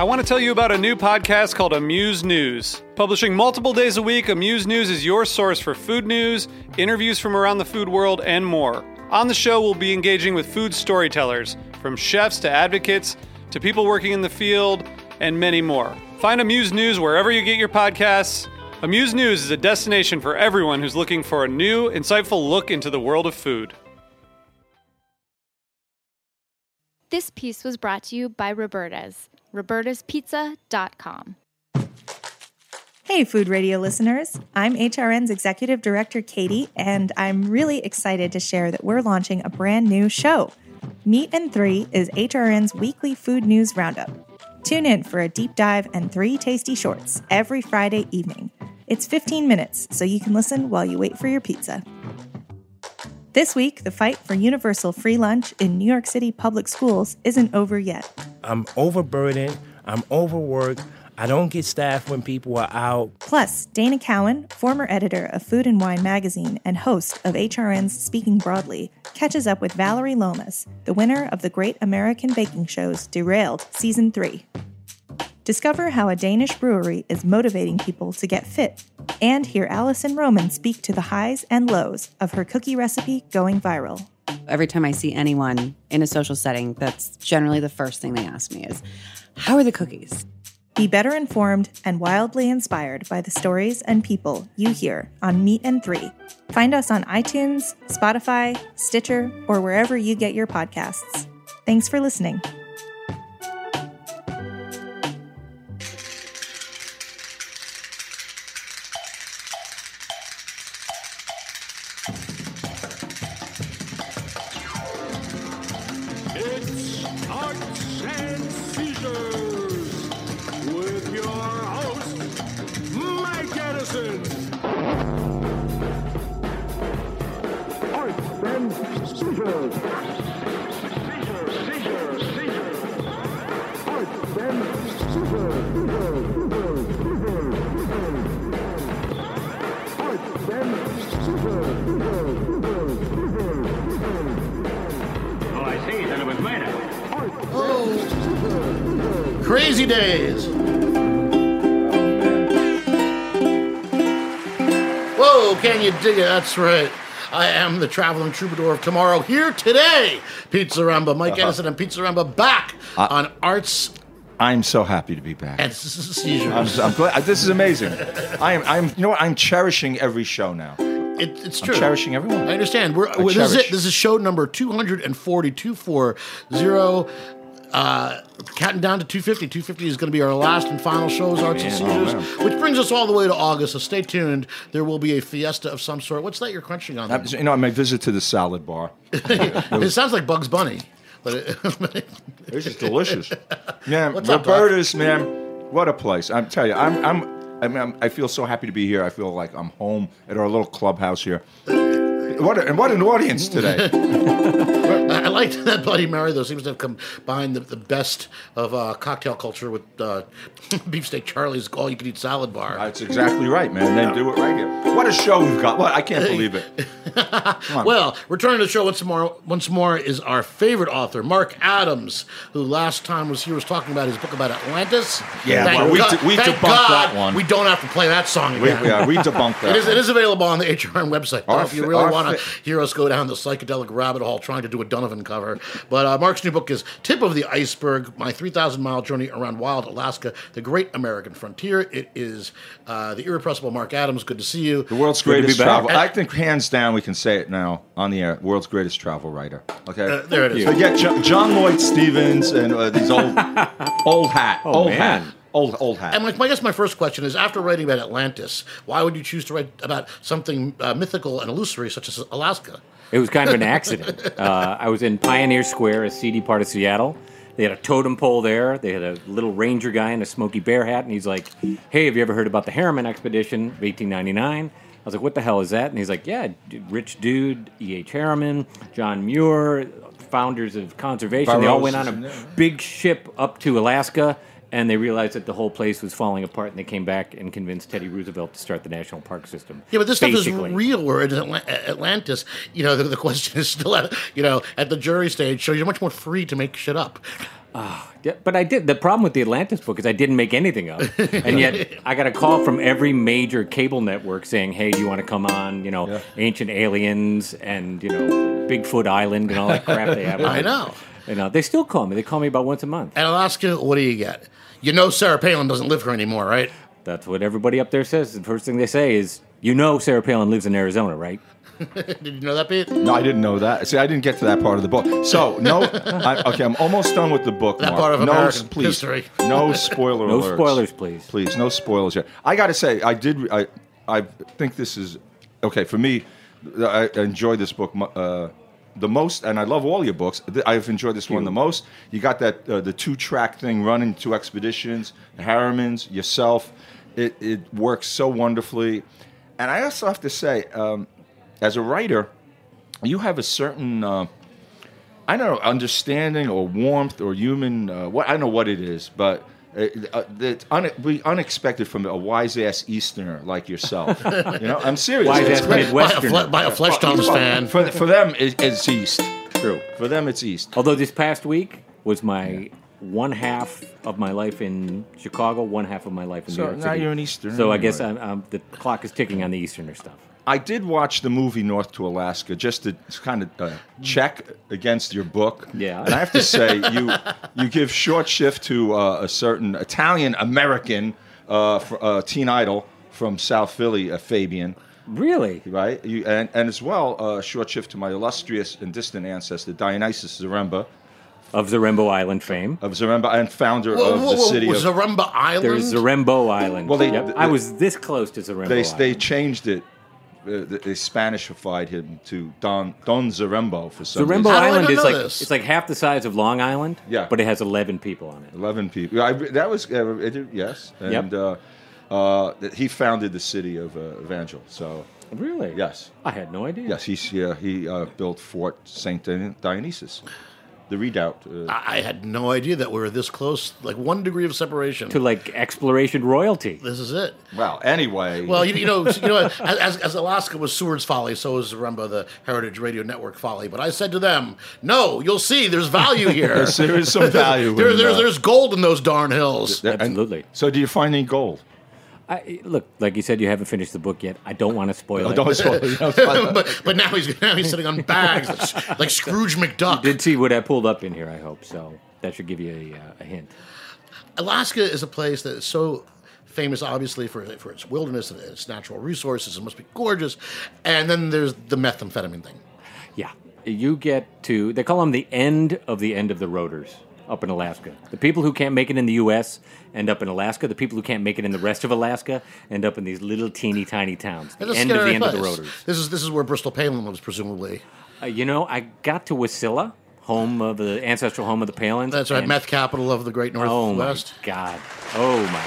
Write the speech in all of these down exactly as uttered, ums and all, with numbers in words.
I want to tell you about a new podcast called Amuse News. Publishing multiple days a week, Amuse News is your source for food news, interviews from around the food world, and more. On the show, we'll be engaging with food storytellers, from chefs to advocates to people working in the field, and many more. Find Amuse News wherever you get your podcasts. Amuse News is a destination for everyone who's looking for a new, insightful look into the world of food. This piece was brought to you by Roberta's, robertas pizza dot com. Hey, Food Radio listeners. I'm H R N's Executive Director, Katie, and I'm really excited to share that we're launching a brand new show. Meat and Three is H R N's weekly food news roundup. Tune in for a deep dive and three tasty shorts every Friday evening. It's fifteen minutes, so you can listen while you wait for your pizza. This week, the fight for universal free lunch in New York City public schools isn't over yet. I'm overburdened. I'm overworked. I don't get staff when people are out. Plus, Dana Cowan, former editor of Food and Wine magazine and host of H R N's Speaking Broadly, catches up with Valerie Lomas, the winner of the Great American Baking Show's Derailed Season three. Discover how a Danish brewery is motivating people to get fit, and hear Allison Roman speak to the highs and lows of her cookie recipe going viral. Every time I see anyone in a social setting, that's generally the first thing they ask me is, how are the cookies? Be better informed and wildly inspired by the stories and people you hear on Meat and Three. Find us on iTunes, Spotify, Stitcher, or wherever you get your podcasts. Thanks for listening. Crazy days. Whoa, can you dig it? That's right. I am the traveling troubadour of tomorrow. Here today, Pizzaramba. Mike uh-huh. Edison and Pizzaramba back uh, on Arts. I'm so happy to be back. And seizures. I'm, I'm glad. This is amazing. I am. I'm. You know what? I'm cherishing every show now. It, it's true. I'm cherishing everyone. I understand. We're, I this is it. This is show number two forty, two forty. Uh, counting down to two fifty. two fifty is going to be our last and final shows, Arts and Seizures, oh, which brings us all the way to August, so stay tuned. There will be a fiesta of some sort. What's that you're crunching on? Uh, you know, my visit to the salad bar. It sounds like Bugs Bunny. But it, it's just delicious. Man, Roberta's, man, what a place. I'm telling you, I'm, I'm, I'm, I'm, I feel so happy to be here. I feel like I'm home at our little clubhouse here. What a, and what an audience today. I liked that Bloody Mary, though. Seems to have combined the, the best of uh, cocktail culture with uh, Beefsteak Charlie's all-you-can-eat salad bar. That's exactly right, man. Then do it right here. What a show we've got. What? I can't believe it. Well, returning to the show once more, once more is our favorite author, Mark Adams, who last time was here was talking about his book about Atlantis. Yeah, thank well, we, God, de- we thank debunked God that one. We don't have to play that song again. We, yeah, we debunked that It is, one. it is available on the H R N website. Our If you fi- really our want to fi- hear us go down the psychedelic rabbit hole trying to do a Donovan cover. But uh, Mark's new book is Tip of the Iceberg, My three thousand mile Journey Around Wild Alaska, The Great American Frontier. It is uh, the irrepressible Mark Adams. Good to see you. The world's Good greatest travel. I think hands down we can say it now on the air. World's greatest travel writer. Okay, uh, there it is. Forget John, John Lloyd Stevens and uh, these old old hat, Oh, old man. hat. Old old hat. And like, I guess my first question is, after writing about Atlantis, why would you choose to write about something uh, mythical and illusory such as Alaska? It was kind of an accident. uh, I was in Pioneer Square, a seedy part of Seattle. They had a totem pole there. They had a little ranger guy in a Smokey Bear hat, and he's like, hey, have you ever heard about the Harriman Expedition of eighteen ninety-nine? I was like, what the hell is that? And he's like, yeah, rich dude, E H. Harriman, John Muir, founders of conservation. They all went on a big ship up to Alaska, and they realized that the whole place was falling apart, and they came back and convinced Teddy Roosevelt to start the national park system. Yeah, but this basically. stuff is real. Where in Atlantis, you know, the, the question is still at, you know, at the jury stage, so you're much more free to make shit up. Uh, yeah, but I did. The problem with the Atlantis book is I didn't make anything up, and yet I got a call from every major cable network saying, "Hey, do you want to come on? You know, yeah. Ancient Aliens and you know, Bigfoot Island and all that crap they have." I know. You know, they still call me. They call me about once a month. And Alaska, what do you get? You know, Sarah Palin doesn't live here anymore, right? That's what everybody up there says. The first thing they say is, "You know, Sarah Palin lives in Arizona, right?" Did you know that, Pete? No, I didn't know that. See, I didn't get to that part of the book. So, no, I, okay, I'm almost done with the book. That Mark. part of no, American please, history. No spoiler No alerts. spoilers, please. Please, no spoilers here. I got to say, I did. I, I think this is okay for me. I enjoyed this book uh, the most, and I love all your books. I've enjoyed this one the most. You got that uh, the two track thing running, two expeditions, Harriman's, yourself. It it works so wonderfully, and I also have to say, um, as a writer, you have a certain, uh, I don't know, understanding or warmth or human, uh, what I don't know what it is, but it, uh, it's un- be unexpected from a wise ass Easterner like yourself. You know, I'm serious. Wise It's ass great. Midwesterner. By a, fle- by a Flesh Tones fan. For, for them, it, it's East. True. For them, it's East. Although this past week was my one half of my life in Chicago, one half of my life in So New York now City. you're an Easterner So I anyway. guess I'm, I'm, the clock is ticking on the Easterner stuff. I did watch the movie North to Alaska just to kind of uh, check against your book. Yeah. And I have to say, you you give short shift to uh, a certain Italian American uh, fr- uh, teen idol from South Philly, uh, Fabian. Really? Right? You, and, and as well, uh, short shift to my illustrious and distant ancestor, Dionysus Zaremba. Of Zarembo Island fame. Of Zaremba and founder Whoa, of whoa, the whoa, city was of... Zaremba Island? There's Zarembo Island. Well, they- Yep. they- I was this close to Zarembo They, Island. they changed it. Uh, they Spanishified him to Don Don Zarembo for some Zarembo reason. How do I Island not is know like this? it's like half the size of Long Island. Yeah. But it has eleven people on it. Eleven people. I, that was uh, it, yes, and Yep. uh, uh, he founded the city of uh, Evangel. So Really? yes, I had no idea. yes, he's yeah, he uh, built Fort Saint Dionysius, the redoubt. Uh, I I had no idea that we were this close, like one degree of separation. To like exploration royalty. This is it. well, anyway, Well, you, you know, you know, as, as Alaska was Seward's folly, so is Zaremba the Heritage Radio Network folly. But I said to them, "No, you'll see. There's value here. There's- there is some value There, in, there's, uh, there's gold in those darn hills." Th- and- Absolutely. So, do you find any gold? I, look, like you said, you haven't finished the book yet. I don't want to spoil Oh, it. don't spoil it. Don't spoil it. but but now he's now he's sitting on bags like, like Scrooge McDuck. Did see what I pulled up in here, I hope. So that should give you a, uh, a hint. Alaska is a place that is so famous, obviously, for for its wilderness and its natural resources. It must be gorgeous. And then there's the methamphetamine thing. Yeah. You get to, they call them the end of the end of the roaders up in Alaska. The people who can't make it in the U S end up in Alaska. The people who can't make it in the rest of Alaska end up in these little teeny tiny towns. The It's a end of the scary end of the place. roaders. This is this is where Bristol Palin lives, presumably. Uh, you know, I got to Wasilla, home of the ancestral home of the Palins. That's right, and- meth capital of the Great Oh my Northwest. God. Oh my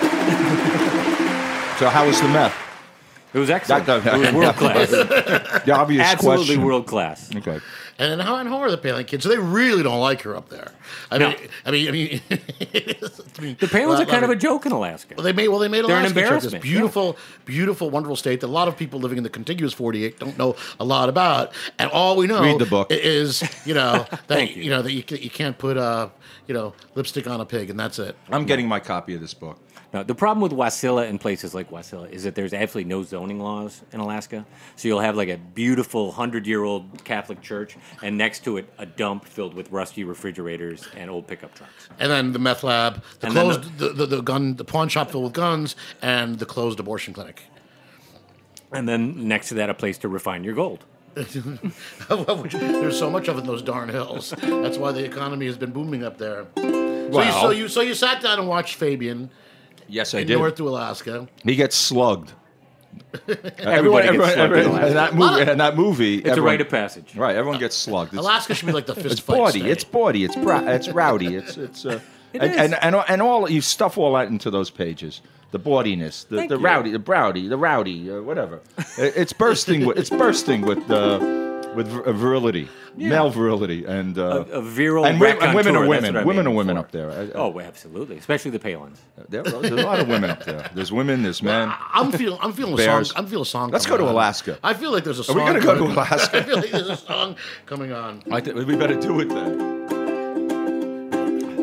God. So, how was the meth? It was excellent. That- that- It was world class. The obvious Absolutely question. world class. Okay. And how and how are the Palin kids? So they really don't like her up there. I No. mean, I mean, I mean, I mean The Palins are kind of a joke in Alaska. Well, they made well they made They're an Alaska this embarrassment, beautiful, beautiful, wonderful state that a lot of people living in the contiguous forty-eight don't know a lot about, and all we know Read the book. is you know that Thank you. you know that you, ca- you can't put uh you know lipstick on a pig, and that's it. I'm getting my copy of this book. No, the problem with Wasilla and places like Wasilla is that there's absolutely no zoning laws in Alaska. So you'll have like a beautiful hundred-year-old Catholic church, and next to it, a dump filled with rusty refrigerators and old pickup trucks. And then the meth lab, the And then closed, the, the, the gun, the pawn shop filled with guns, and the closed abortion clinic. And then next to that, a place to refine your gold. There's so much of it in those darn hills. That's why the economy has been booming up there. So, you, Well- so you so you sat down and watched Fabian Yes, I in did. North to Alaska. He gets slugged. Everybody gets slugged in everyone- Alaska. in that movie. In that movie, It's a everyone- rite of passage. Right, everyone gets slugged. It's, Alaska should be like the fist it's fight bawdy. state. It's bawdy. It's bra- it's rowdy. It's it's uh, It and, is. and and and all you stuff all that into those pages. The bawdiness, the, Thank the you. rowdy, the browdy, the rowdy, uh, whatever. It- it's bursting with it's bursting with uh, with vir- virility, male virility, and uh, A, a virile and, women- and women raconteur, are that's women. what I'm Women are aiming women for. up there. I- I- Oh, absolutely. Especially the Palins. there- there's a lot of women up there. There's women. There's men. I'm feeling. I'm feeling a Bears. song. I'm feeling a song. Let's coming go to on. Alaska. I feel like there's a Are song. we gonna go to coming- Alaska? I feel like there's a song coming on. I think we better do it then.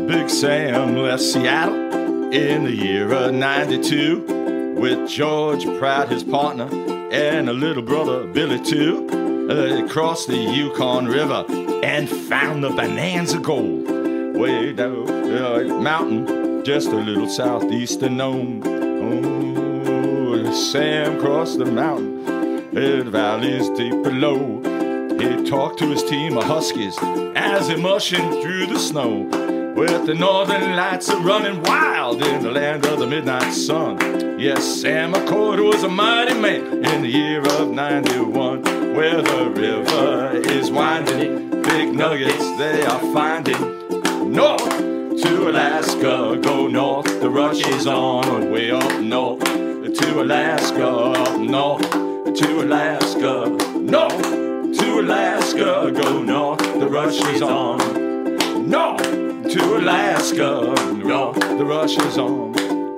Big Sam left Seattle in the year of ninety-two with George Pratt, his partner, and a little brother, Billy, too. Uh, they crossed the Yukon River and found the Bonanza Gold way down the mountain, just a little southeast of Nome. Oh, Sam crossed the mountain, the valley's deep below. He talked to his team of Huskies as he mushing through the snow, with the northern lights are running wild in the land of the midnight sun. Yes, Sam McCord was a mighty man in the year of ninety-one, where the river is winding, big nuggets they are finding. North to Alaska, go north, the rush is on, way up north to Alaska, up north to Alaska, north to Alaska, go north, the rush is on, north to Alaska, north, the rush is on.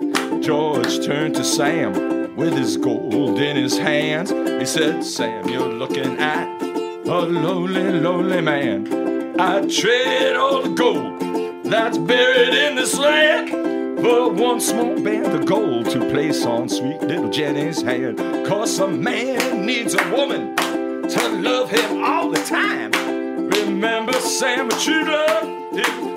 George turned to Sam with his gold in his hands. He said, Sam, you're looking at a lonely, lonely man. I'd trade all the gold that's buried in this land for one small band of gold to place on sweet little Jenny's hand. Cause a man needs a woman to love him all the time. Remember, Sam, a true love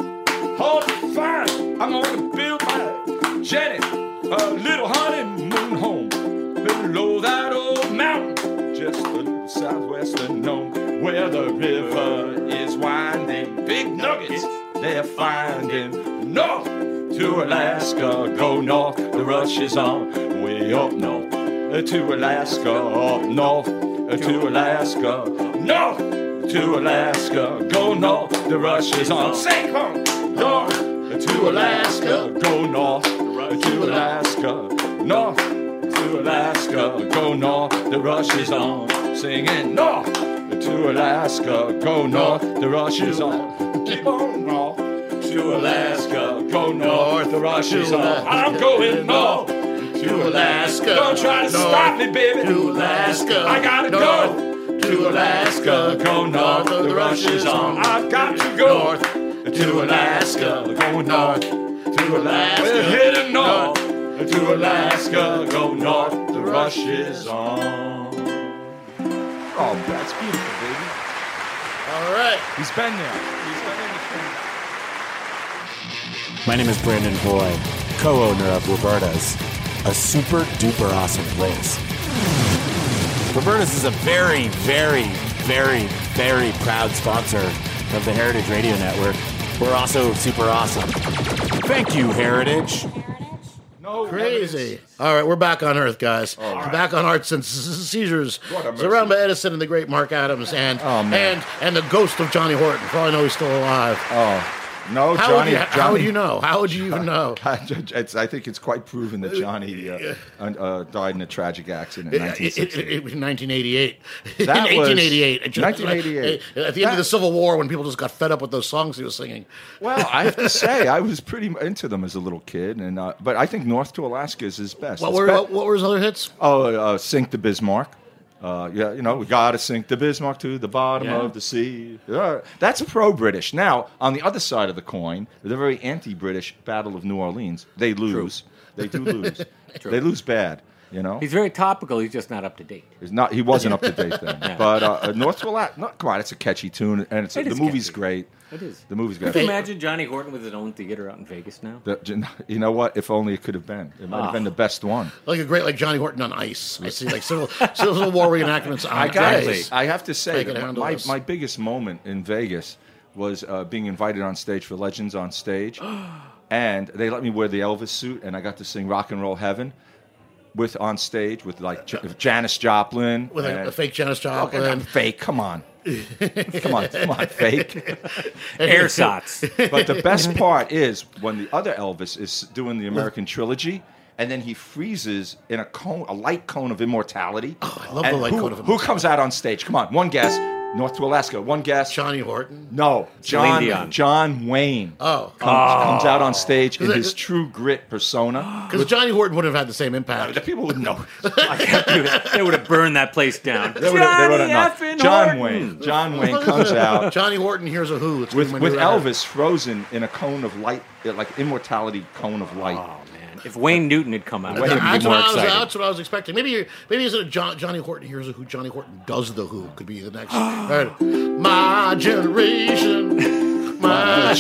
is hard to find. I'm gonna build my Jenny a little honeymoon home below that old mountain, just a little southwest of Nome, where the river is winding. Big nuggets they're finding. North to Alaska, go north, the rush is on, way up north to Alaska, up north to Alaska, north to Alaska, go north, the rush is on. Say, come north to Alaska, go north to Alaska, north to Alaska, go north, the rush is on. Singing north to Alaska, go north, the rush is on. Keep on north to Alaska, go north, the rush is on. I'm going north to Alaska. Don't try to stop me, baby. To Alaska, I gotta go to Alaska, go north, the rush is on. I've got to go to Alaska, go north to Alaska. We're heading north to Alaska, go north, the rush is on. Oh, that's beautiful, baby. All right. He's been there. He's been in the thing. My name is Brandon Boy, co-owner of Roberta's, a super duper awesome place. Roberta's is a very, very, very, very proud sponsor of the Heritage Radio Network. We're also super awesome. Thank you, Heritage. No, crazy. All right, we're back on Earth, guys. Oh, we're right. back on Arts and Seizures. Surrounded by Edison and the great Mark Adams and oh, and and the ghost of Johnny Horton. For all I know, he's still alive. Oh. No, how Johnny, would you, Johnny. How would you know? How would you even know? It's, I think it's quite proven that Johnny uh, uh, died in a tragic accident in nineteen sixty. It, it, it was nineteen eighty-eight. That in eighteen eighty-eight. Was nineteen eighty-eight. At the end that, of the Civil War, when people just got fed up with those songs he was singing. Well, I have to say, I was pretty into them as a little kid, and uh, but I think North to Alaska is his best. What were, be- what were his other hits? Oh, uh, Sink the Bismarck. Uh, yeah, you know, we gotta sink the Bismarck to the bottom yeah. of the sea. Uh, that's pro-British. Now, on the other side of the coin, the very anti-British Battle of New Orleans, they lose. True. They do lose. They lose bad. You know, he's very topical. He's just not up to date. He's not. He wasn't up to date then. Yeah. But uh, North to Alaska. No, come on, it's a catchy tune, and it's it the movie's catchy. great. It is. The movie's great. Could you imagine Johnny Horton with his own theater out in Vegas now? The, you know what? If only it could have been. It might oh. have been the best one. Like a great, like Johnny Horton on ice. I see, like Civil, Civil War reenactments on I got ice. I have to say, that my, my biggest moment in Vegas was uh, being invited on stage for Legends on Stage, and they let me wear the Elvis suit, and I got to sing Rock and Roll Heaven. With on stage with like J- Janis Joplin, with a, a fake Janis Joplin, oh, fake. Come on, come on, come on, fake. Airshots. But the best part is when the other Elvis is doing the American trilogy, and then he freezes in a cone, a light cone of immortality. Oh, I love the light who, cone of immortality. Who comes out on stage? Come on, one guess. North to Alaska. One guest. Johnny Horton. No, Celine John Dion. John Wayne. Oh. Comes, comes out on stage in it- his true grit persona. Because Johnny Horton wouldn't have had the same impact. The people would know. I can't do it. They would have burned that place down. They would have, they would have Johnny known. John Horton. Wayne. John Wayne comes out Johnny Horton, here's a Who. It's with gonna be my with new record. Elvis frozen in a cone of light, like immortality cone of light. Oh man! If Wayne Newton had come out, I Wait, would That's be what, more I was, excited. that's what I was expecting. Maybe maybe is it a John, Johnny Horton here's a Who? Johnny Horton does the Who could be the next. Right. My generation, my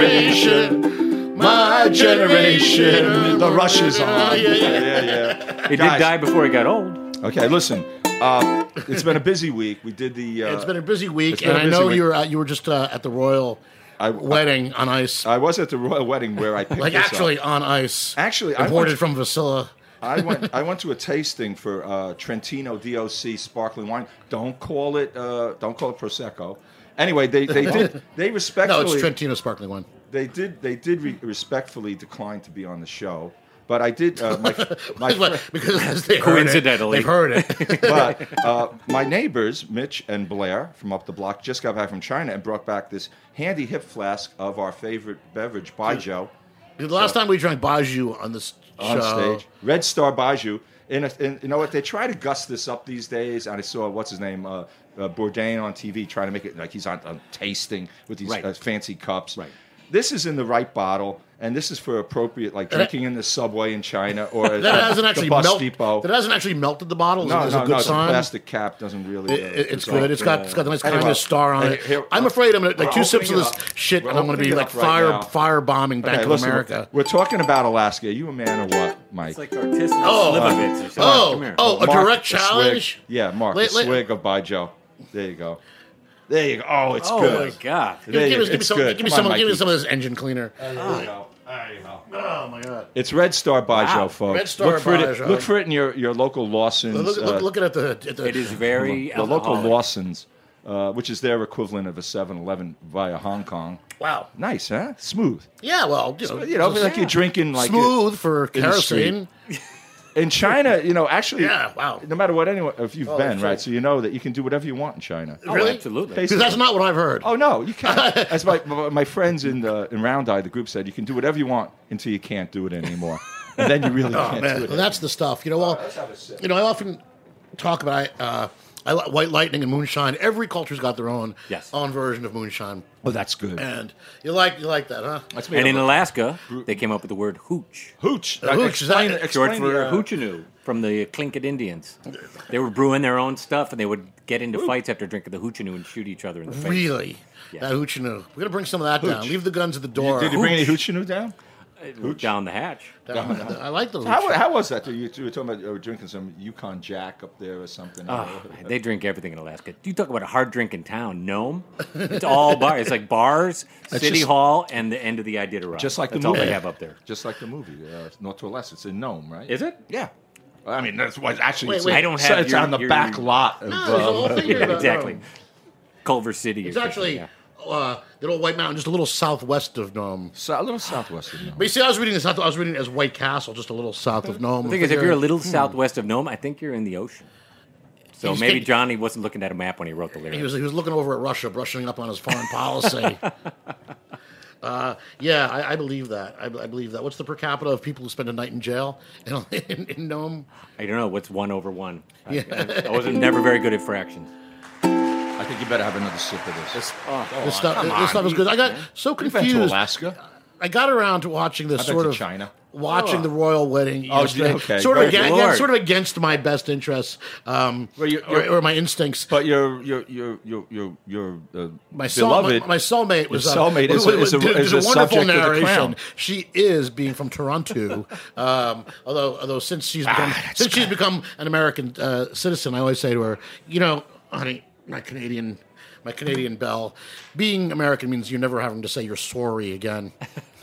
generation, my generation. The rush is on. Uh, yeah, yeah. yeah, yeah. He Guys. did die before he got old. Okay, listen. Uh, it's been a busy week. We did the. Uh, It's been a busy week, it's been and a I busy know week. you were uh, you were just uh, at the royal I- wedding on ice, I was at the royal wedding where I picked like this actually up. on ice. Actually, I imported went- from Vasilla. I went. I went to a tasting for uh, Trentino D O C sparkling wine. Don't call it. Uh, don't call it prosecco. Anyway, they, they did. They No, respectfully. it's Trentino sparkling wine. They did. They did re- respectfully decline to be on the show. But I did. Uh, my my What? fri- Because as they heard Coincidentally. it, they've heard it. but uh, my neighbors, Mitch and Blair from up the block, just got back from China and brought back this handy hip flask of our favorite beverage, Baijiu, The last time we drank Baijiu on this on show, stage. Red Star Baijiu. In, a, in you know what? They try to guss this up these days. And I saw what's his name, uh, uh, Bourdain on T V, trying to make it like he's on, on tasting with these Right. uh, fancy cups. Right. This is in the right bottle, and this is for appropriate, like drinking in the subway in China or at that hasn't the actually bus melted. depot. That hasn't actually melted the bottle. Is, No, is no, a good no. sign. The plastic cap doesn't really. It- uh, it- it's dissolve. good. It's got it's got the nice Anyway, kind of star on hey, it. here- I'm afraid I'm gonna like we're two sips of opening this it up. shit, We're and I'm gonna be opening it like up right fire now. fire bombing Bank Okay, of listen, America. We're talking about Alaska. Are you a man or what, Mike? It's like artisanal Oh, Slivovitz or something. Come Oh, here. oh, a Mark direct swig. challenge. Yeah, Mark, Let- a let- swig of Baijiu. There you go. There you go. Oh, it's Oh good. my god! Give, There give, you us, go. give me It's some. good. Give me Come some. on, Give me Mikey. some of this engine cleaner. There you go. There you go. Oh my god! It's Red Star Baijiu, Wow. folks. Red Star look for it. Baijiu. Look for it in your, your local Lawson's. Look, look, uh, looking at the, at the It is very the local alcoholic. Lawson's, uh, which is their equivalent of a seven eleven via Hong Kong. wow. Nice, huh? Smooth. Yeah, well, you know, You know, it's like you're drinking like smooth for in the street. kerosene. in China. You know, actually, Yeah, wow. No matter what anyone, if you've Oh, been shit. right, so you know that you can do whatever you want in China. Oh, Really? absolutely. Because that's not what I've heard. Oh no, you can't. As my my friends in the in Round Eye, the group said, you can do whatever you want until you can't do it anymore, and then you really Oh, can't man, do it. well, that's the stuff. You know, well, you know, I often talk about uh, I like White Lightning and moonshine. Every culture's got their own Yes. own version of moonshine, Oh, that's good. and you like you like that, huh? That's And in Alaska, they came up with the word hooch, hooch. Uh, hooch, Explain, is that- short explain for the, uh, hoochinoo, from the Tlingit Indians. They were brewing their own stuff, and they would get into fights after drinking the hoochinoo and shoot each other in the face. Really, Yeah. that hoochinoo. We're gonna bring some of that down. Hooch. Leave the guns at the door. Did you bring any hoochinoo down? Down the hatch. Down- I like the hooch. How, how was that? You, you were talking about you were drinking some Yukon Jack up there or something. Oh, they drink everything in Alaska. You talk about a hard drinking town, Nome. It's all bars. It's like bars, City just- Hall, and the end of the Iditarod. Just like the That's all movie. they have up there. Just like the movie, uh, North to West. It's in Nome, right? Is it? Yeah. I mean, that's what actually. Wait, it's wait. I don't so have it's your- on the your- back lot. Of, No, there's a whole um, thing here Yeah, about exactly. Nome. Culver City. It's or something, actually yeah. uh, the old White Mountain, just a little southwest of Nome. so, a little southwest of Nome. But you see, I was reading this. I was reading it as White Castle, just a little south of Nome. The thing is, if you're a little southwest of Nome, I think you're in the ocean. So He's maybe taking- Johnny wasn't looking at a map when he wrote the lyrics. He was he was looking over at Russia, brushing up on his foreign policy. uh, yeah, I, I believe that. I, I believe that. What's the per capita of people who spend a night in jail in, in, in Nome? I don't know what's one over one. I- Yeah. I, I wasn't never very good at fractions. I think you better have another sip of this. This, Oh, this stuff, come this on. stuff is good. I got so You've been to confused. Alaska. I got around to watching this I've been sort to of China. watching the royal wedding Oh, yesterday. okay. Sort of Good against, Lord. sort of against my best interests, um, Well, you- or, you're- or my instincts. But your your your your your your uh, My, soul, beloved, my, my soulmate was your uh, soulmate is, was- a, is, a, did- is did a wonderful subject of the narration. crown. She is being from Toronto, um, although although since she's become Ah, since she's become an American uh, citizen, I always say to her, you know, honey, my Canadian my Canadian belle, being American means you're never having to say you're sorry again.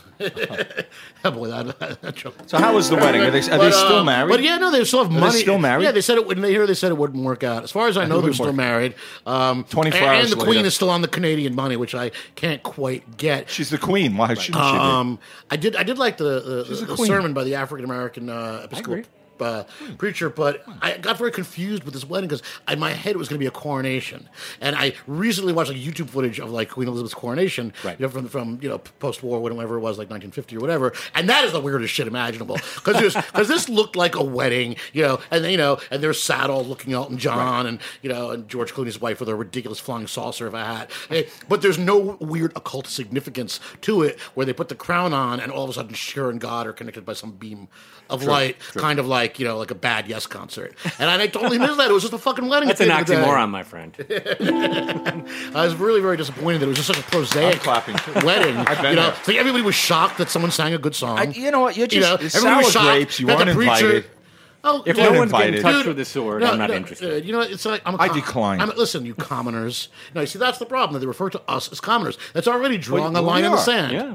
Oh, boy, that, that joke. So how was the wedding? Are they, are they But, still uh, married? But yeah, no, they still have they money. still married? Yeah, they said it wouldn't. They hear they said it wouldn't work out. As far as I know, they're wouldn't still work. married. Um, twenty-four and, hours and the queen later. is still on the Canadian money, which I can't quite get. She's the queen. Why shouldn't she Um, I did. I did like the the, She's a the queen. sermon by the African American uh, Episcopal agree. uh, preacher, but I got very confused with this wedding because in my head it was going to be a coronation. And I recently watched like YouTube footage of like Queen Elizabeth's coronation, Right. you know, from from you know post-war, whatever it was, like nineteen fifty or whatever. And that is the weirdest shit imaginable because because this looked like a wedding, you know, and you know, and there's Saddle looking Elton John, right. and you know, and George Clooney's wife with a ridiculous flying saucer of a hat. But there's no weird occult significance to it where they put the crown on and all of a sudden Cher and God are connected by some beam of True, light, true. kind of like, you know, like a bad Yes concert. And I, I totally missed that. It was just a fucking wedding. That's at an the end of the day. oxymoron, my friend. I was really very disappointed that it was just such a prosaic I'm clapping, too. wedding. I've been you know, there. it's like everybody was shocked that someone sang a good song. I, you know what? You're just You know, it's everybody was sour shocked grapes. You that weren't the preacher- invited. Oh, If dude, no one's getting invited. touched Dude, with a sword, no, I'm not no, interested. uh, you know, it's like I'm a I com- decline. I'm, listen, you commoners. No, you see, that's the problem. That they refer to us as commoners. That's already drawing Well, a line we in the are. sand. Yeah.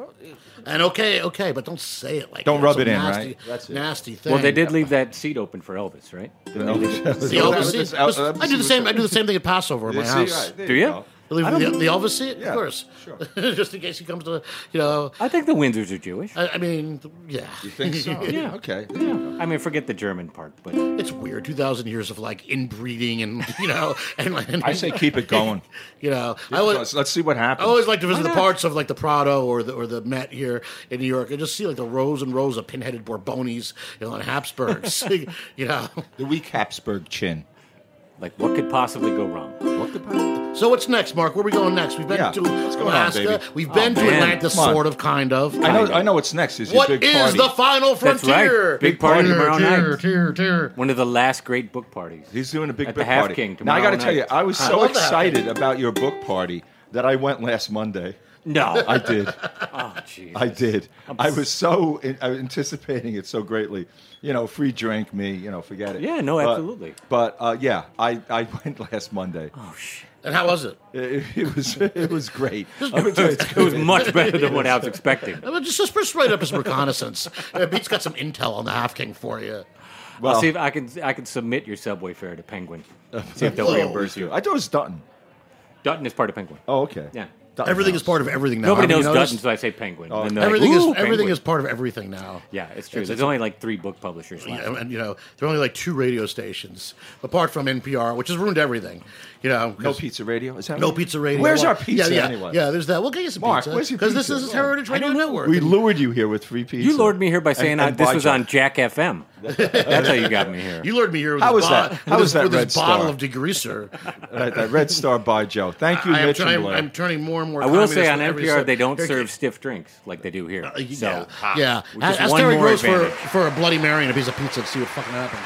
And okay, okay, but don't say it like Don't that. rub It's it a in, nasty, right? That's it. Nasty thing. Well, they did leave that seat open for Elvis, right? Didn't they leave it? The Elvis This- seat. Elvis- Listen, I do the same. I do the same thing at Passover in my See, house. right, there Do you? go. I leave I the, don't- the Elvis seat, Yeah, of course. sure. Just in case he comes to, you know. I think the Windsors are Jewish. I, I mean, yeah. You think so? Yeah. Okay. Yeah. I mean, forget the German part, but It's weird. Two thousand years of like inbreeding and you know, and, and I say keep it going. You know, I always, Let's, let's see what I happens. always like to visit Why the not? parts of like the Prado or the or the Met here in New York and just see like the rows and rows of pinheaded Bourbonis, you know, and Habsburgs. you know. the weak Habsburg chin. like, what could possibly go wrong? What the? So what's next, Mark? Where are we going next? We've been Yeah. to What's going on, Alaska. baby? We've been Oh, to man. Atlantis, Come on. sort of, kind of. I know. I know what's next. Is your What big is party. the final That's frontier? right. Big party Tier, tomorrow tier, night. tier, tier. One of the last great book parties. He's doing a big At book the Half party. King Now I got to tomorrow tell you, night. I was I so love the Half excited about your book party that I went last Monday. No. I did. Oh, jeez. I did. I was so in, I was anticipating it so greatly. You know, free drink, me. You know, forget it. Yeah, no, But- absolutely. But uh, yeah, I, I went last Monday. Oh, shit. And how was it? It, it was it was great. Let me tell you, it's It was much better than what I was expecting. I mean, just, just just write up as reconnaissance. Uh, Beat's got some intel on the Half King for you. I'll see if I can I can submit your subway fare to Penguin. See if they'll Whoa. reimburse you. I thought it was Dutton. Dutton is part of Penguin. Oh, okay. Yeah. Dutton Everything House. is part of everything now. Nobody Have knows you Dutton, noticed? so I say Penguin. Oh. And they're like, Everything is "Ooh, everything Penguin." is part of everything now. Yeah, it's true. There's only like three book publishers left. Yeah, and you know there are only like two radio stations apart from N P R, which has ruined everything. You know, No pizza radio. Is that no right? pizza radio. Where's Well, our pizza yeah, yeah, anyway? Yeah, there's that. We'll get you some Mark, pizza where's your because this pizza? is Heritage Radio Network. We lured you here with free pizza. You lured me here by saying And- I, and this was Bajaj. on Jack F M. That's how you got me here. You lured me here with How this was bo- that? with How this, was that with Red this bottle Star? of degreaser. That, that Red Star by Joe. Thank you, I am Mitch trying. and Blair. I'm turning more and more. I will say communist on with every N P R step. they don't Here- serve stiff drinks like they do here. Uh, So yeah, ha, yeah. which Ask is one Terry more Gross for, advantage. for a Bloody Mary and a piece of pizza and see what fucking happens.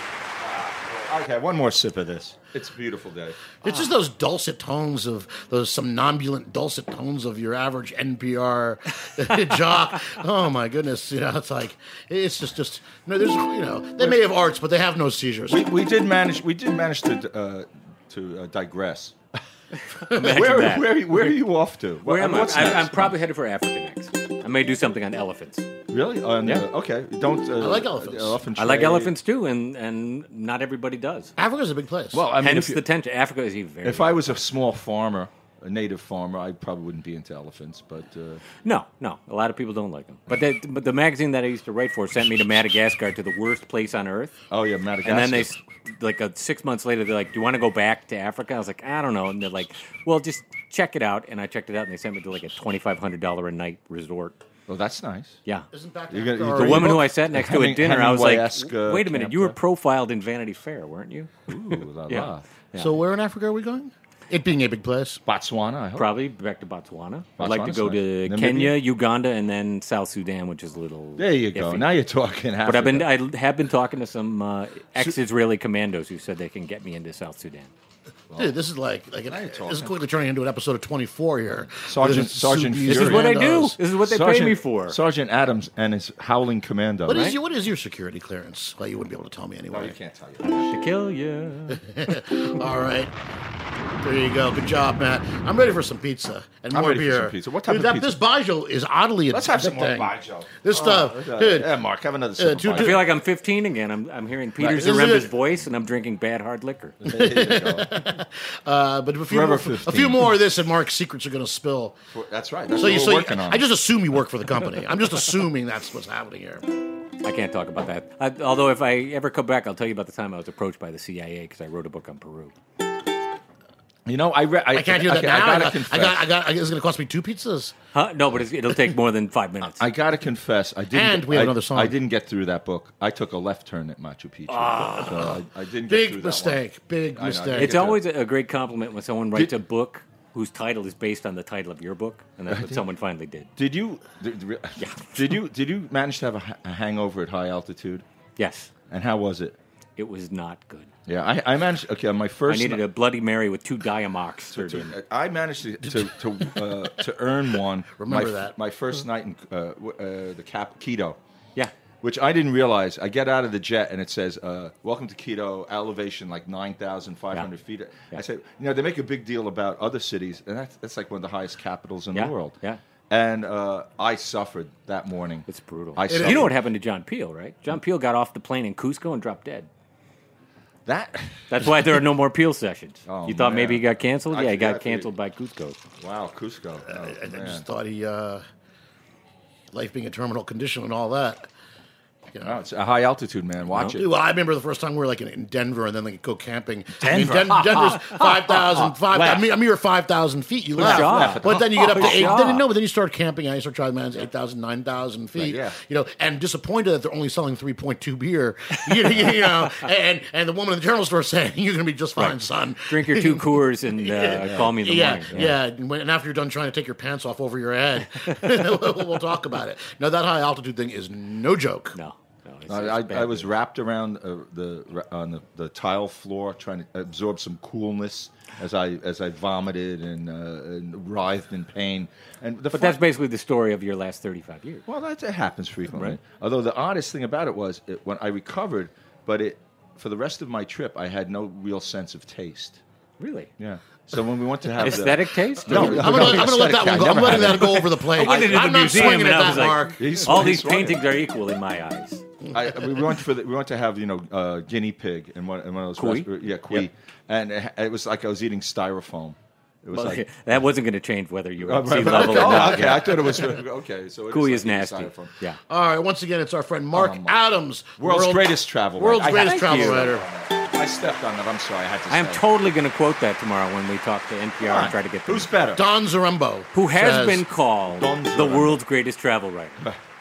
Okay, one more sip of this. It's a beautiful day. It's just those dulcet tones of those somnambulant dulcet tones of your average N P R jock. Oh my goodness, you know, it's like it's just just no. There's you know they may have arts, but they have no seizures. We, we did manage. We did manage to uh, to uh, digress. Imagine Where, that. where where are you off to? Where am I? What's I? next? I'm probably headed for Africa next. I may do something on elephants. Really? On, Yeah. uh, okay. Don't. Uh, I like elephants. elephant I like trade. elephants too, and and not everybody does. Africa's a big place. Well, I mean, Hence if, you- the tension. Africa is a very. if I was a small farmer, a native farmer, I probably wouldn't be into elephants. But uh, No, no. A lot of people don't like them. But, they, but the magazine that I used to write for sent me to Madagascar, to the worst place on earth. oh yeah, Madagascar. And then they, s- like uh, six months later, they're like, "Do you want to go back to Africa?" I was like, "I don't know." And they're like, "Well, just check it out." And I checked it out, and they sent me to like a twenty-five hundred dollar a night resort. Oh, that's nice. Yeah. Isn't back You're gonna- Africa you- The already woman who booked? I sat next to Heming- at dinner, I was like, Hemingway-esque, uh, "Wait a minute, camp you were there. profiled in Vanity Fair, weren't you?" Ooh, la, Yeah. la. Yeah. So where in Africa are we going? It being a big place. Botswana, I hope. Probably back to Botswana. I'd like to Botswana's go nice. to Namibia? Kenya, Uganda, and then South Sudan, which is a little. There you go. iffy. Now you're talking. But I've been, I have been talking to some uh, ex-Israeli commandos who said they can get me into South Sudan. Dude, this is like like an, Now you're this is talking. quickly turning into an episode of twenty-four here. Sergeant- This is Sergeant Subi's This is Fury. what I do. commandos. This is what they pay Sergeant, me for. Sergeant Adams and his howling commando. What is right? your what is your security clearance? Well, you wouldn't be able to tell me anyway. No, you can't tell you. To kill you. All right. There you go. Good job, Matt. I'm ready for some pizza and I'm more ready for beer. some pizza. What type dude, of that, pizza? This Bajo is oddly Let's have some more addicting. Bajo. This stuff, Uh, dude. Yeah, Mark, have another sip. of two- I Bajo. feel like I'm fifteen again. I'm, I'm hearing Peter Isn't Zaremba's it- voice, and I'm drinking bad hard liquor. There you go. Uh, but a few, Forever more, a fifteen. few more of this, and Mark's secrets are going to spill. That's right. That's So what you, we're so you, working on. I just assume you work for the company. I'm just assuming that's what's happening here. I can't talk about that. I, although if I ever come back, I'll tell you about the time I was approached by the C I A because I wrote a book on Peru. You know, I re- I, I can't do that I, now. I, I gotta got, confess. I got, I got, it's going to cost me two pizzas. Huh? No, but it's, it'll take more than five minutes. I gotta confess, I didn't. And we have I, another song. I didn't get through that book. I took a left turn at Machu Picchu, Ah. so I, I didn't. Get Big through mistake. That one. Big I know, I mistake. didn't It's get always a great compliment when someone writes Did- a book whose title is based on the title of your book, and that's what someone finally did. Did you? Did, Yeah. did you? Did you manage to have a, ha- a hangover at high altitude? Yes, And how was it? it was not good. Yeah, I, I managed. Okay, on my I first. needed ni- a Bloody Mary with two Diamox surgery. I managed to to to, uh, to earn one. Remember my, that. my first night in uh, w- uh, the Cap Quito. Yeah. Which I didn't realize. I get out of the jet and it says, uh, "Welcome to Quito, elevation like nine thousand five hundred Yeah. feet." Yeah. I said, "You know, they make a big deal about other cities, and that's, that's like one of the highest capitals in Yeah, the world." yeah. And uh, I suffered that morning. It's brutal. I you suffered. know what happened to John Peel, right? John Peel got off the plane in Cusco and dropped dead. That. That's why there are no more Peel sessions. Oh, you thought man. maybe he got canceled? I yeah, he forgot got that he- canceled by Cusco. Wow, Cusco. Oh, I, I man. just thought he, uh, life being a terminal condition and all that. You know. Oh, it's a high altitude, man. Watch it. Well, I remember the first time we were like in, in Denver, and then like go camping. Denver, I mean, Den- Denver's five thousand, five. I mean, I mean, you're five thousand feet. You laugh, shot. but then you get up to Good eight. shot. Then no, but then you start camping, and you start trying, man, it's eight thousand, nine thousand feet. Right, yeah. You know, and disappointed that they're only selling three point two beer. you, you know, and and the woman in the general store saying, "You're going to be just fine, Right. son." Drink your two Coors and uh, call me in the yeah, morning. yeah, And, when, and after you're done trying to take your pants off over your head, we'll, we'll talk about it. No, that high altitude thing is no joke. No. no it's, I, it's I, bad I was news. wrapped around uh, the on the, the tile floor, trying to absorb some coolness as I as I vomited and, uh, and writhed in pain. And the But fun- that's basically the story of your last thirty-five years. well, that, that happens frequently. Right. Although the oddest thing about it was it, when I recovered, but it for the rest of my trip, I had no real sense of taste. Really? Yeah. So when we went to have the- Aesthetic taste? No, Or- I'm gonna, I'm gonna let that one go. I'm letting that go over the plate. I went into I'm the not museum swinging and at I was that, like, Mark. He's all swung- these he's swung. paintings are equal in my eyes. I, we went for the, we went to have you know uh, guinea pig in one, in one of those Kui? restaurants. Yeah, kui, Yep. and it, it was like I was eating styrofoam. It was Well, like okay, that wasn't going to change whether you were Oh, at sea right, level okay. or not. Okay, yeah. I thought it was okay. So it Kui like is eating nasty. styrofoam. Yeah. All right, once again, it's our friend Mark Um, Adams, World's world- greatest travel world's writer. I greatest had- travel Thank you. writer. I stepped on that. I'm sorry. I had to. I am say it. totally going to quote that tomorrow when we talk to N P R Come and on. try to get them. Who's better? Don Zarembo, Who has says- been called Don the Zarembo. world's greatest travel writer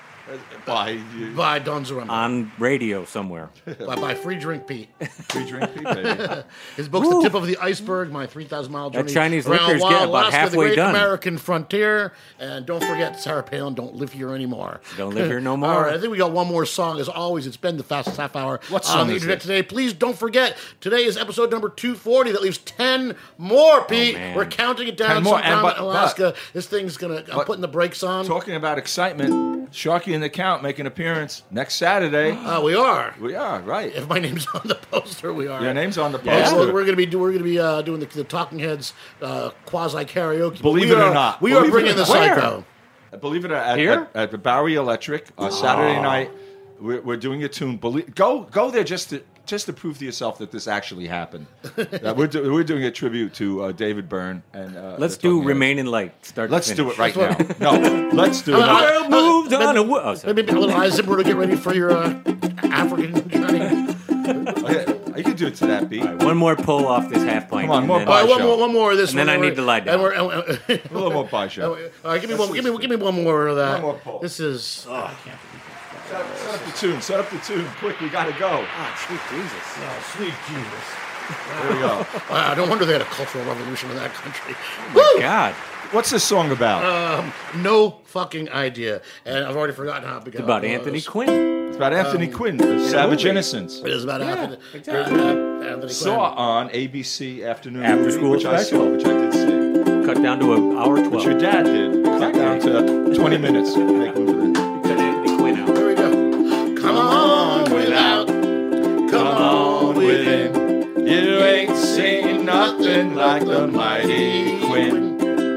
By you. by Don Zarembo on radio somewhere. by, by Free Drink Pete. Free drink, baby. His book's The Tip of the Iceberg, My three thousand Mile That Journey Chinese Around liquor's Wild getting about Alaska, halfway The Great done. American Frontier. And don't forget, Sarah Palin, Don't Live Here Anymore. Don't live here no more. All right, I think we got one more song. As always, it's been the fastest half hour What on song the is internet this? today. Please don't forget, today is episode number two forty. That leaves ten more, Pete. man. We're counting it down ten more, sometime and but- in Alaska. this thing's going to, I'm but- putting the brakes on. Talking about excitement, Sharky and the Count make an appearance next Saturday. Uh, we are. We are right. If my name's on the poster, we are. Your name's on the Yeah, poster. we're, we're going to be do, we're going to be uh, doing the, the Talking Heads uh, quasi karaoke. Believe we it or are, not. we Believe are it bringing or the not. Where? psycho. Believe it or not, at, Here? at, at the Bowery Electric uh, Saturday night, we're, we're doing a tune. Believe, go go there just to just to prove to yourself that this actually happened. uh, we're do, we're doing a tribute to uh, David Byrne and uh, Let's the do Talking Heads. Remain in Light. Start to Let's do finish. it right now. No, let's do it. Uh, World moved uh, on. uh, a wo- oh, sorry. Maybe a little eye zipper to get ready for your uh, African journey. Okay, you can do it to that beat. All right, one more pull off this half pint. Come on, and more then- All right, one show. more, one more of this. And then one, I we're- need to lie down. And we're, and we're- A little more pie show. all right, give me one. Give me, give me one more of that. One more pull. This is. Oh, Set up, set up the tune. Set up the tune. Quick, we gotta go. Ah, sweet Jesus. oh, sweet Jesus. There we go. Wow, no wonder they had a cultural revolution in that country. God. What's this song about? Um, no fucking idea, and I've already forgotten how it began. It's about Uh, Anthony it's- Quinn. It's about Anthony Quinn, the Savage movie. Innocence. It is about Anthony. exactly. uh, Anthony Saw Quinn. on A B C Afternoon After Movie, School which I Special. saw, which I did see. Cut down to an hour twelve. Which your dad did. Cut down to twenty minutes. Make room for this. Cut Anthony Quinn out. Here we go. Come on without. Come on within. You ain't seen nothing like the mighty Quinn.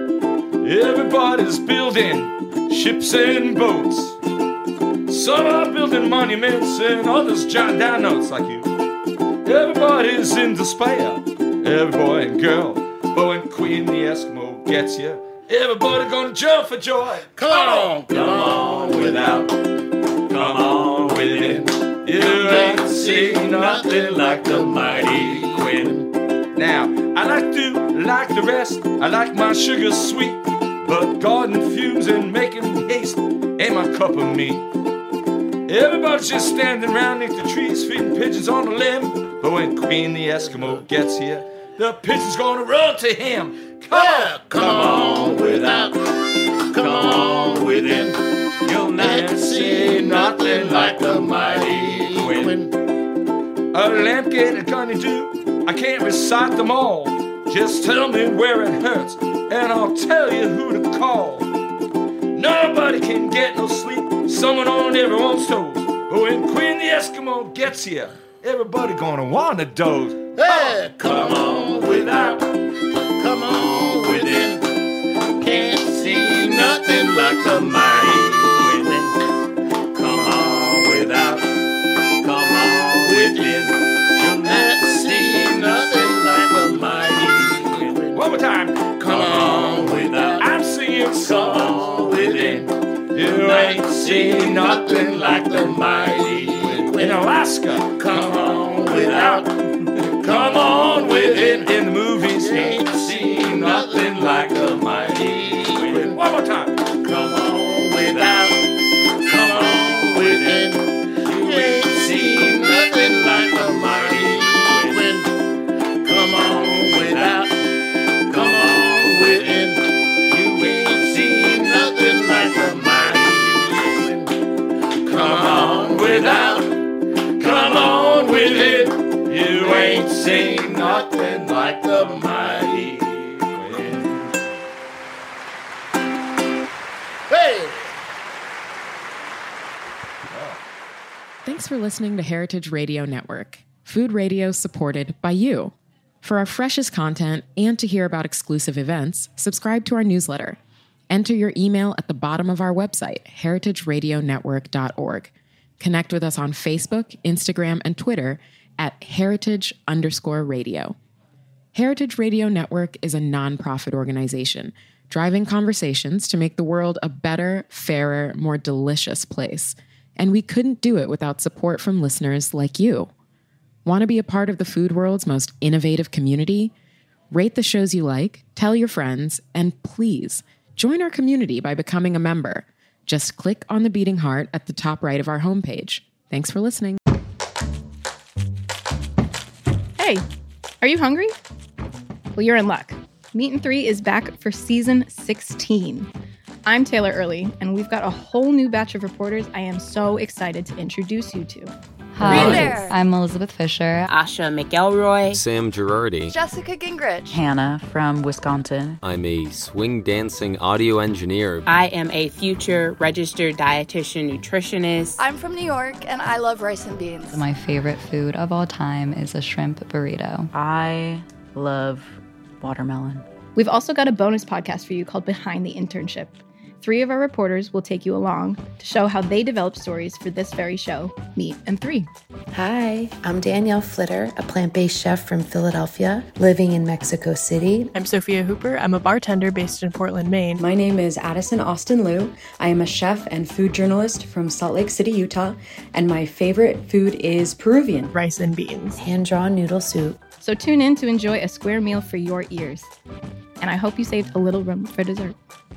Everybody's building ships and boats. Some are building monuments and others jotting down notes like you. Everybody's in despair. Every boy and girl. But when Queen the Eskimo gets you, everybody gonna jump for joy. Come on. Come on without. Come on within. You ain't seen nothing like the mighty Quinn. Now, I like to like the rest. I like my sugar sweet, but garden fumes and making haste ain't my cup of meat. Everybody's just standing around neath the trees, feeding pigeons on the limb. But when Queen the Eskimo gets here, the pigeon's gonna run to him. Come on, come on without, come on within. You'll not see nothing like the mighty Quinn. A lamp get a gunny do, I can't recite them all. Just tell me where it hurts, and I'll tell you who to call. Nobody can get no sleep, someone on everyone's toes. But when Queen the Eskimo gets here, everybody gonna wanna doze. Hey, come on without, come on within. Can't see nothing like the mighty Quinn. Come on without, come on within. You'll not see nothing like the mighty Quinn. One more time. Come on without, I'm singing come within. You ain't seen nothing like the mighty Quinn. In Alaska, come on without, come on within. In the movies, ain't seen nothing like the mighty Quinn. One more time. Come on without, come on within. You ain't seen nothing like the mighty Quinn. Come on without, come on within. You ain't seen nothing like the mighty Quinn. Come on without, come on within. You ain't seen nothing like the mighty Quinn. Hey! Thanks for listening to Heritage Radio Network, food radio supported by you. For our freshest content and to hear about exclusive events, subscribe to our newsletter. Enter your email at the bottom of our website, heritage radio network dot org. Connect with us on Facebook, Instagram, and Twitter at heritage underscore radio. Heritage Radio Network is a nonprofit organization driving conversations to make the world a better, fairer, more delicious place. And we couldn't do it without support from listeners like you. Want to be a part of the food world's most innovative community? Rate the shows you like, tell your friends, and please join our community by becoming a member. Just click on the beating heart at the top right of our homepage. Thanks for listening. Hey, are you hungry? Well, you're in luck. Meat and Three is back for season sixteen. I'm Taylor Early, and we've got a whole new batch of reporters I am so excited to introduce you to. Hi, I'm Elizabeth Fisher. Asha McElroy. Sam Girardi. Jessica Gingrich. Hannah from Wisconsin. I'm a swing dancing audio engineer. I am a future registered dietitian nutritionist. I'm from New York, and I love rice and beans. My favorite food of all time is a shrimp burrito. I love watermelon. We've also got a bonus podcast for you called Behind the Internship. Three of our reporters will take you along to show how they developed stories for this very show, Meat and Three. Hi, I'm Danielle Flitter, a plant-based chef from Philadelphia, living in Mexico City. I'm Sophia Hooper. I'm a bartender based in Portland, Maine. My name is Addison Austin Liu. I am a chef and food journalist from Salt Lake City, Utah, and my favorite food is Peruvian. Rice and beans. Hand-drawn noodle soup. So tune in to enjoy a square meal for your ears. And I hope you saved a little room for dessert.